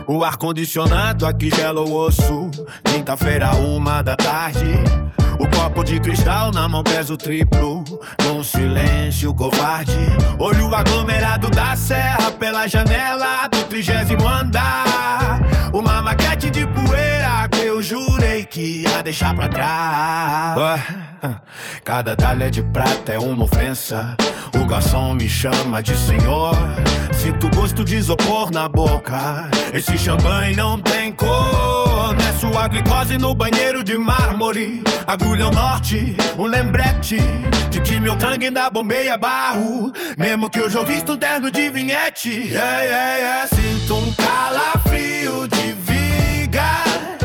O ar-condicionado aqui gela o osso. Quinta-feira, 1h da tarde. O copo de cristal na mão pesa o triplo. Num silêncio covarde. Olho aglomerado da serra pela janela do 30º andar. Uma maquete de poeira que eu jurei que ia deixar pra trás. Cada talha de prata é uma ofensa. O garçom me chama de senhor. Sinto gosto de isopor na boca. Esse champanhe não tem cor. Meço a glicose no banheiro de mármore. Agulha ao norte, um lembrete de que meu tanque ainda bombeia barro. Mesmo que eu já visto um terno de vinhete. Sinto um calafrio de viga.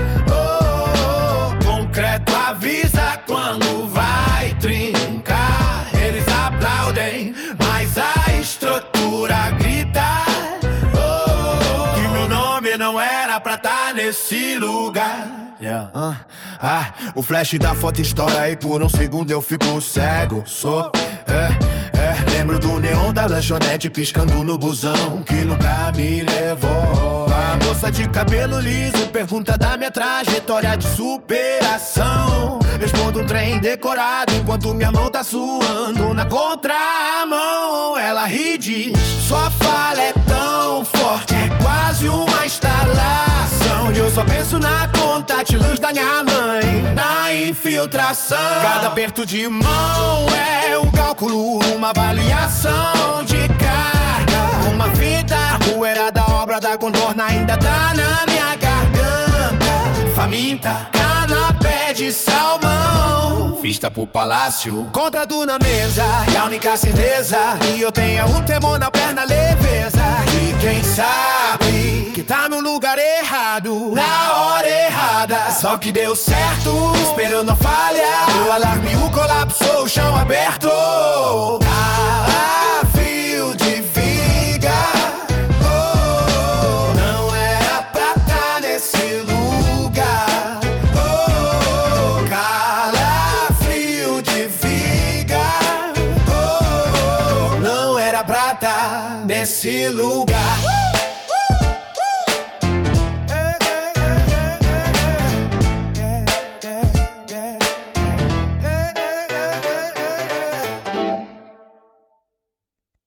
Concreto avisa quando vai trincar. Eles aplaudem, mas a estrutura grita que meu nome não era pra tá nesse lugar. O flash da foto estoura e por um segundo eu fico cego. Lembro do neon da lanchonete piscando no busão que nunca me levou. A moça de cabelo liso pergunta da minha trajetória de superação. Respondo um trem decorado enquanto minha mão tá suando na contramão. Ela ri e diz: sua fala é tão forte, é quase uma instalação. E eu só penso na conta de luz da minha mãe, na infiltração. Cada aperto de mão é um cálculo, uma avaliação de carga. Uma fita, a poeira da obra da contorna ainda tá na minha garganta. Faminta, canapé de salmão, vista pro palácio, contrato na mesa. E a única certeza que eu tenho é um temor na perna, leveza. E quem sabe que tá no lugar errado, na hora errada. Só que deu certo, esperando a falha. O alarme, o colapso, o chão aberto. Fio de viga. Não era pra tá nesse lugar. Calafrio de viga. Não era pra tá nesse lugar.